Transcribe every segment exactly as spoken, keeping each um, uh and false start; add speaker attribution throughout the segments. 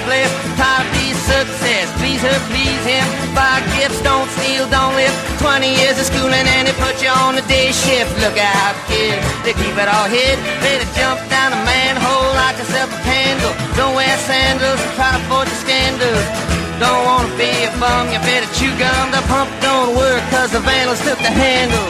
Speaker 1: blessed. Tired of these success, please her, please him. Buy gifts, don't steal, don't live. Twenty years of schooling and they put you on the day shift. Look out, kid, they keep it all hid. Better jump down a manhole like a separate handle. Don't wear sandals and try to forge your scandals. Don't wanna be a bum, you better chew gum. The pump don't work cause the vandals took the handle.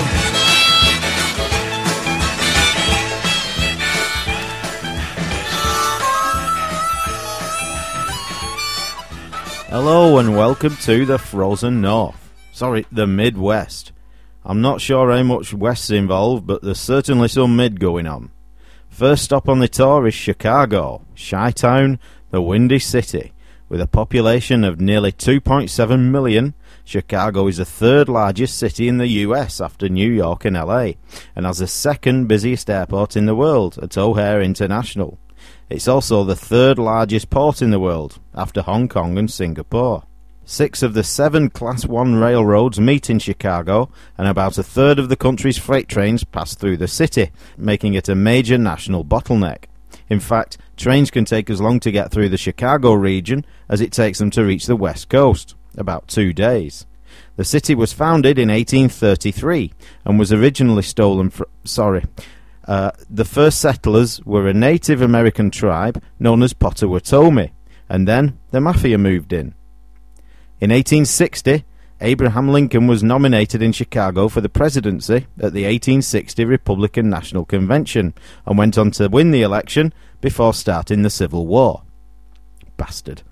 Speaker 2: Hello and welcome to the Frozen North. Sorry, the Midwest. I'm not sure how much West's involved, but there's certainly some Mid going on. First stop on the tour is Chicago, Chi-Town, the Windy City. With a population of nearly two point seven million, Chicago is the third largest city in the U S after New York and L A, and has the second busiest airport in the world at O'Hare International. It's also the third largest port in the world, after Hong Kong and Singapore. Six of the seven Class one railroads meet in Chicago, and about a third of the country's freight trains pass through the city, making it a major national bottleneck. In fact, trains can take as long to get through the Chicago region as it takes them to reach the West Coast, about two days. The city was founded in eighteen thirty-three, and was originally stolen from... Sorry... Uh, the first settlers were a Native American tribe known as Potawatomi, and then the Mafia moved in. In eighteen sixty, Abraham Lincoln was nominated in Chicago for the presidency at the eighteen sixty Republican National Convention, and went on to win the election before starting the Civil War. Bastard.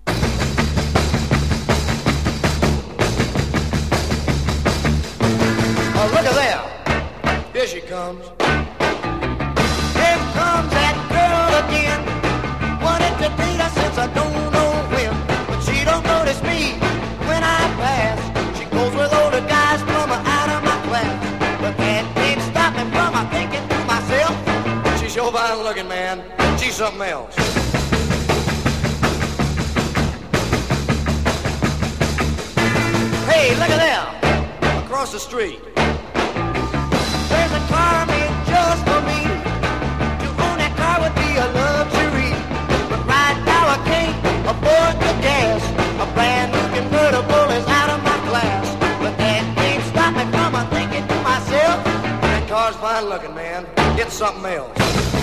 Speaker 3: Oh, look at there. Here she comes. I don't know when, but she don't notice me when I pass. She goes with older guys from out of my class, but that ain't stop me from my thinking to myself. She's sure fine looking, man. She's something else. Hey, look at there, across the street. There's a car made just for me. To own that car would be a luxury. I can't afford the gas. A brand new convertible is out of my class, but that ain't stop me from a thinking to myself. That car's fine looking, man. It's something else.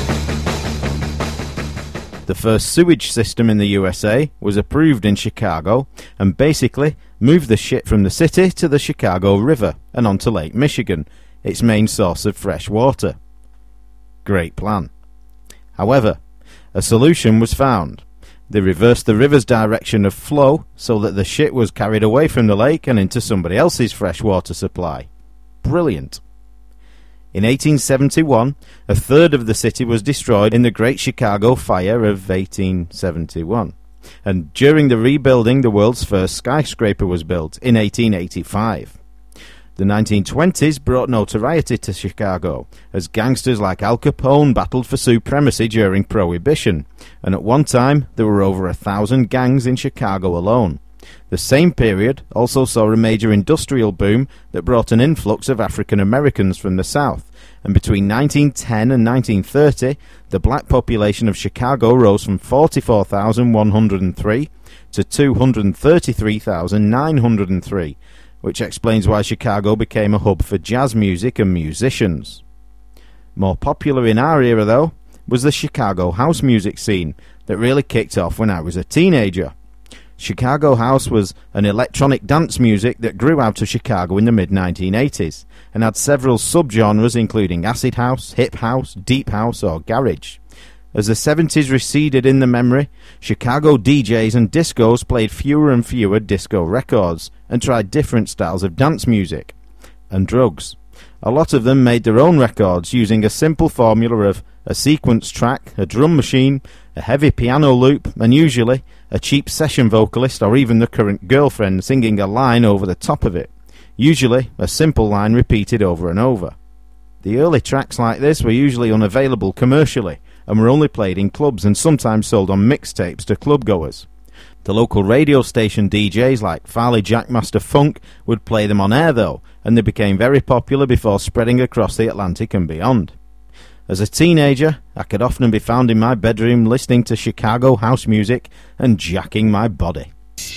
Speaker 2: The first sewage system in the U S A was approved in Chicago, and basically moved the shit from the city to the Chicago River and onto Lake Michigan, its main source of fresh water. Great plan. However, a solution was found. They reversed the river's direction of flow so that the shit was carried away from the lake and into somebody else's freshwater supply. Brilliant. In eighteen seventy-one, a third of the city was destroyed in the Great Chicago Fire of eighteen seventy-one. And during the rebuilding, the world's first skyscraper was built in eighteen eighty-five. The nineteen twenties brought notoriety to Chicago, as gangsters like Al Capone battled for supremacy during Prohibition, and at one time there were over a thousand gangs in Chicago alone. The same period also saw a major industrial boom that brought an influx of African Americans from the South, and between nineteen ten and nineteen thirty, the black population of Chicago rose from forty-four thousand one hundred three to two hundred thirty-three thousand nine hundred three, which explains why Chicago became a hub for jazz music and musicians. More popular in our era, though, was the Chicago house music scene that really kicked off when I was a teenager. Chicago house was an electronic dance music that grew out of Chicago in the mid nineteen eighties, and had several subgenres including acid house, hip house, deep house or garage. As the seventies receded in the memory, Chicago D Js and discos played fewer and fewer disco records and tried different styles of dance music. And drugs. A lot of them made their own records using a simple formula of a sequence track, a drum machine, a heavy piano loop, and usually a cheap session vocalist or even the current girlfriend singing a line over the top of it. Usually a simple line repeated over and over. The early tracks like this were usually unavailable commercially, and were only played in clubs and sometimes sold on mixtapes to clubgoers. The local radio station D Js like Farley Jackmaster Funk would play them on air though, and they became very popular before spreading across the Atlantic and beyond. As a teenager, I could often be found in my bedroom listening to Chicago house music and jacking my body.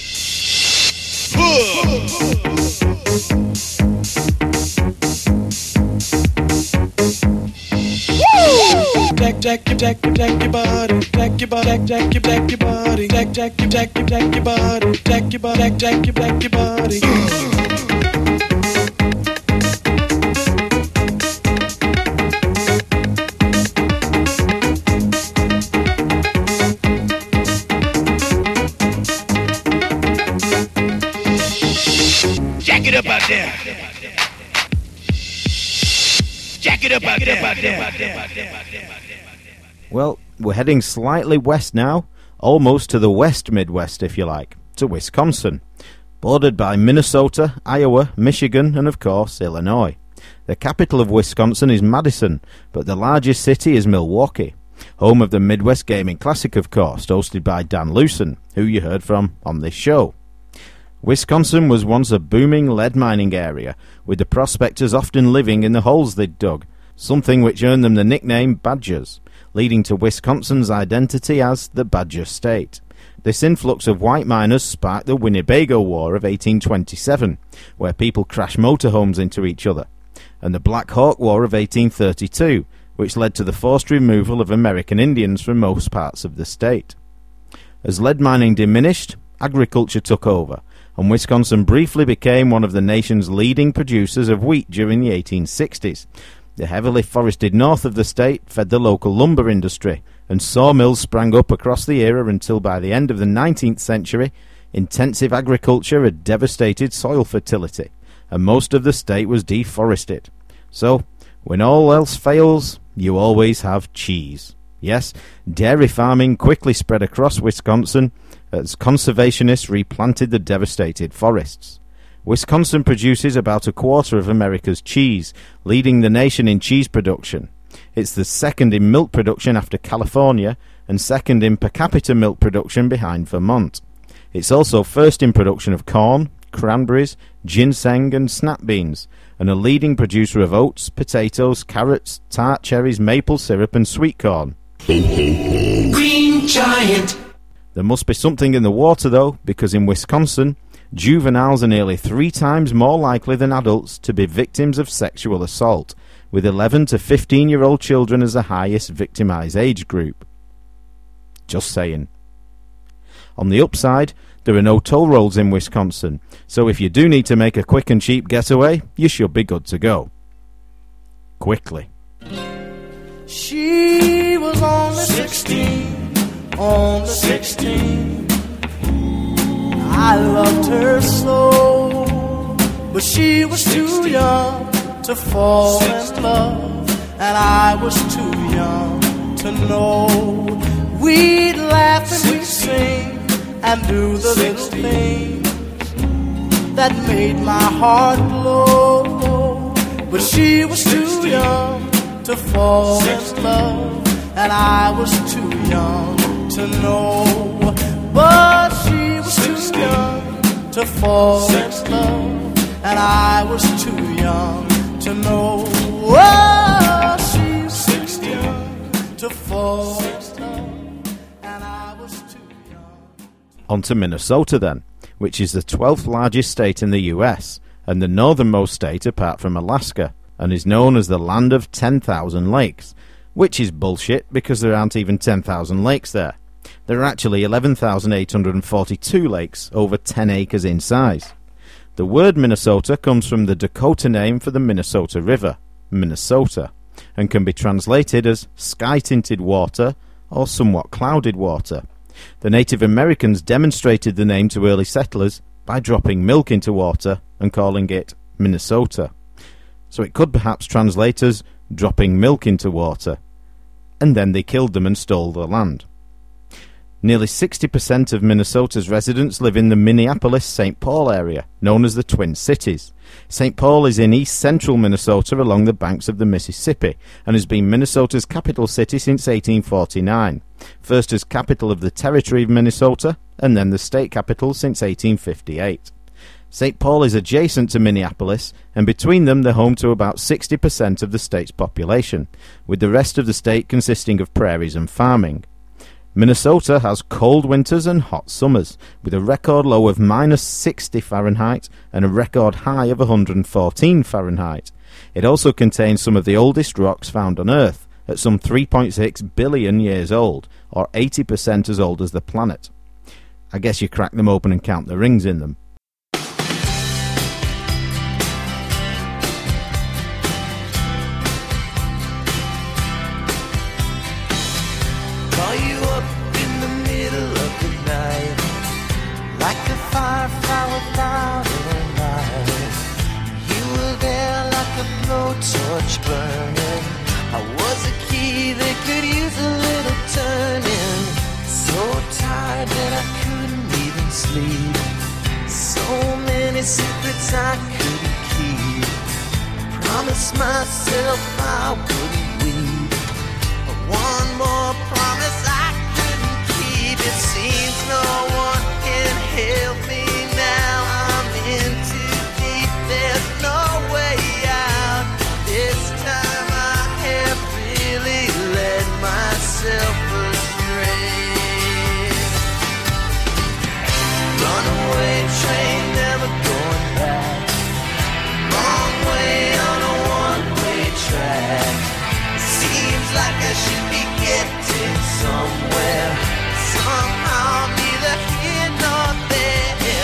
Speaker 4: Jack, jack, jack, jack your body, jack your body, jack, jack, jack your body, jack, jack, jack, jack your body, jack your body, jack, jack, jack your body. Jack it up out there. Jack it up out there.
Speaker 2: Well, we're heading slightly west now, almost to the west Midwest, if you like, to Wisconsin, bordered by Minnesota, Iowa, Michigan, and of course, Illinois. The capital of Wisconsin is Madison, but the largest city is Milwaukee, home of the Midwest Gaming Classic, of course, hosted by Dan Lewson, who you heard from on this show. Wisconsin was once a booming lead mining area, with the prospectors often living in the holes they'd dug, something which earned them the nickname Badgers, leading to Wisconsin's identity as the Badger State. This influx of white miners sparked the Winnebago War of eighteen twenty-seven, where people crashed motorhomes into each other, and the Black Hawk War of eighteen thirty-two, which led to the forced removal of American Indians from most parts of the state. As lead mining diminished, agriculture took over, and Wisconsin briefly became one of the nation's leading producers of wheat during the eighteen sixties. The heavily forested north of the state fed the local lumber industry, and sawmills sprang up across the era until by the end of the nineteenth century, intensive agriculture had devastated soil fertility, and most of the state was deforested. So, when all else fails, you always have cheese. Yes, dairy farming quickly spread across Wisconsin as conservationists replanted the devastated forests. Wisconsin produces about a quarter of America's cheese, leading the nation in cheese production. It's the second in milk production after California, and second in per capita milk production behind Vermont. It's also first in production of corn, cranberries, ginseng and snap beans, and a leading producer of oats, potatoes, carrots, tart cherries, maple syrup and sweet corn.
Speaker 4: Green Giant.
Speaker 2: There must be something in the water, though, because in Wisconsin, juveniles are nearly three times more likely than adults to be victims of sexual assault, with eleven to fifteen-year-old children as the highest victimized age group. Just saying. On the upside, there are no toll roads in Wisconsin, so if you do need to make a quick and cheap getaway, you should be good to go. Quickly.
Speaker 3: She was only sixteen, only sixteen. I loved her so, but she was too young to fall in love, and I was too young to know. We'd laugh and we'd sing and do the little things that made my heart glow. But she was too young to fall in love, and I was too young to know. But she was too young to fall in love, and I was too young to know. Oh, she's too young to fall in love, and I was too young.
Speaker 2: On to Minnesota then, which is the twelfth largest state in the U S, and the northernmost state apart from Alaska, and is known as the land of ten thousand lakes, which is bullshit because there aren't even ten thousand lakes there. There are actually eleven thousand eight hundred forty-two lakes, over ten acres in size. The word Minnesota comes from the Dakota name for the Minnesota River, Minnesota, and can be translated as sky-tinted water or somewhat clouded water. The Native Americans demonstrated the name to early settlers by dropping milk into water and calling it Minnesota. So it could perhaps translate as dropping milk into water. And then they killed them and stole the land. Nearly sixty percent of Minnesota's residents live in the Minneapolis-Saint Paul area, known as the Twin Cities. Saint Paul is in east-central Minnesota along the banks of the Mississippi, and has been Minnesota's capital city since eighteen forty-nine, first as capital of the territory of Minnesota, and then the state capital since eighteen fifty-eight. Saint Paul is adjacent to Minneapolis, and between them they're home to about sixty percent of the state's population, with the rest of the state consisting of prairies and farming. Minnesota has cold winters and hot summers, with a record low of minus sixty Fahrenheit and a record high of one hundred fourteen Fahrenheit. It also contains some of the oldest rocks found on Earth, at some three point six billion years old, or eighty percent as old as the planet. I guess you crack them open and count the rings in them.
Speaker 3: Call you up in the middle of the night, like a firefly without a light. You were there like a blowtorch burning. I was a key that could use a little turning. So tired that I couldn't even sleep. So many secrets I couldn't keep. Promised myself I wouldn't weep. One more promise I couldn't keep. It seems no one can help me now. I'm in too deep, there's no way out. This time I have really led myself astray. Runaway train, never going back. Wrong way on a one-way track. Seems like I should be getting somewhere. Somehow neither here nor there.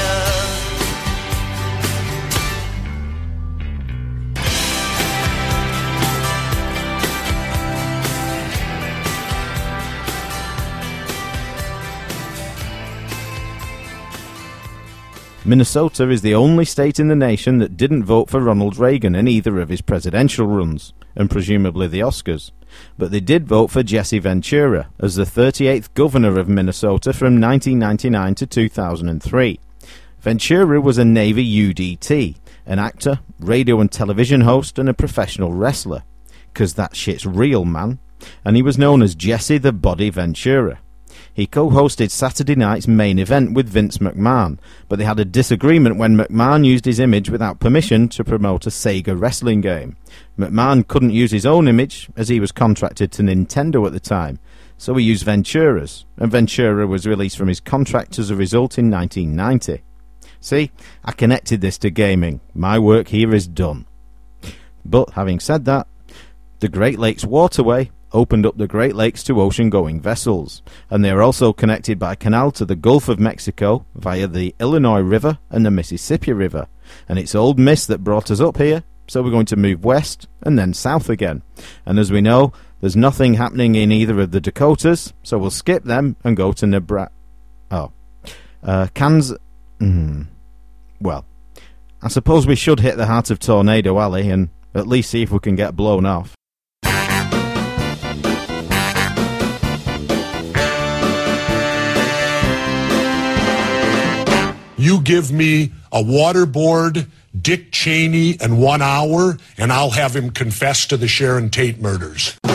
Speaker 2: Minnesota is the only state in the nation that didn't vote for Ronald Reagan in either of his presidential runs, and presumably the Oscars. But they did vote for Jesse Ventura as the thirty-eighth governor of Minnesota from nineteen ninety-nine to two thousand three. Ventura was a Navy U D T, an actor, radio and television host, and a professional wrestler. 'Cause that shit's real, man. And he was known as Jesse the Body Ventura. He co-hosted Saturday night's Main Event with Vince McMahon, but they had a disagreement when McMahon used his image without permission to promote a Sega wrestling game. McMahon couldn't use his own image, as he was contracted to Nintendo at the time, so he used Ventura's, and Ventura was released from his contract as a result in nineteen ninety. See, I connected this to gaming. My work here is done. But having said that, the Great Lakes Waterway opened up the Great Lakes to ocean-going vessels, and they are also connected by canal to the Gulf of Mexico via the Illinois River and the Mississippi River. And it's Old Miss that brought us up here, so we're going to move west and then south again. And as we know, there's nothing happening in either of the Dakotas, so we'll skip them and go to Nebraska. Oh. Uh, Kansas... Mm. Well, I suppose we should hit the heart of Tornado Alley and at least see if we can get blown off.
Speaker 5: You give me a waterboard, Dick Cheney, and one hour, and I'll have him confess to the Sharon Tate murders.